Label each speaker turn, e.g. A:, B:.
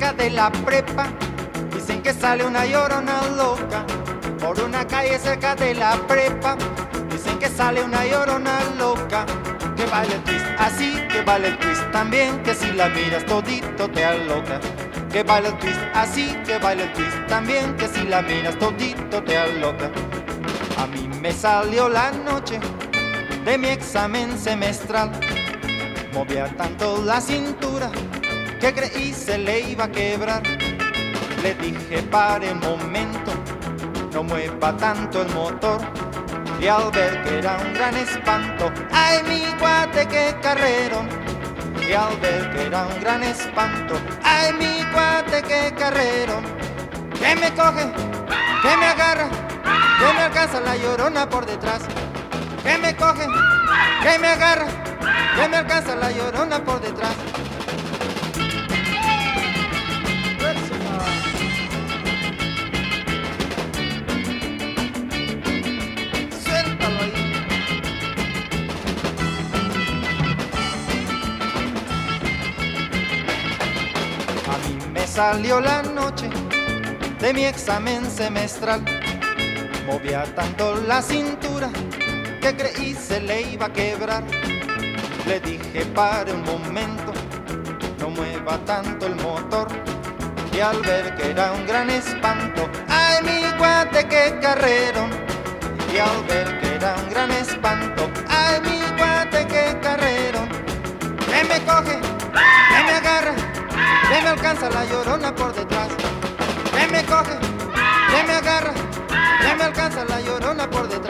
A: cerca de la prepa. Dicen que sale una llorona loca por una calle cerca de la prepa. Dicen que sale una llorona loca, que baila el twist así, que baila el twist también, que si la miras todito te aloca. Que baila el twist así, que baila el twist también, que si la miras todito te aloca. A mí me salió la noche de mi examen semestral. Movía tanto la cintura que creí se le iba a quebrar. Le dije pare un momento, no mueva tanto el motor. Y al ver que era un gran espanto, ¡ay, mi cuate, qué carrerón! Y al ver que era un gran espanto, ¡ay, mi cuate, qué carrerón! Que me coge, que me agarra, que me alcanza la llorona por detrás. Que me coge, que me agarra, que me alcanza la llorona por detrás. Suéltalo ahí. A mí me salió la noche de mi examen semestral. Movía tanto la cintura que creí se le iba a quebrar. Le dije pare un momento, no mueva tanto el motor. Y al ver que era un gran espanto, ¡ay, mi cuate, qué carrerón! Y al ver que era un gran espanto, ¡ay, mi cuate, qué carrerón! Que me coge, que me agarra, que me alcanza la llorona por detrás. Que me coge, que me agarra, que me alcanza la llorona por detrás.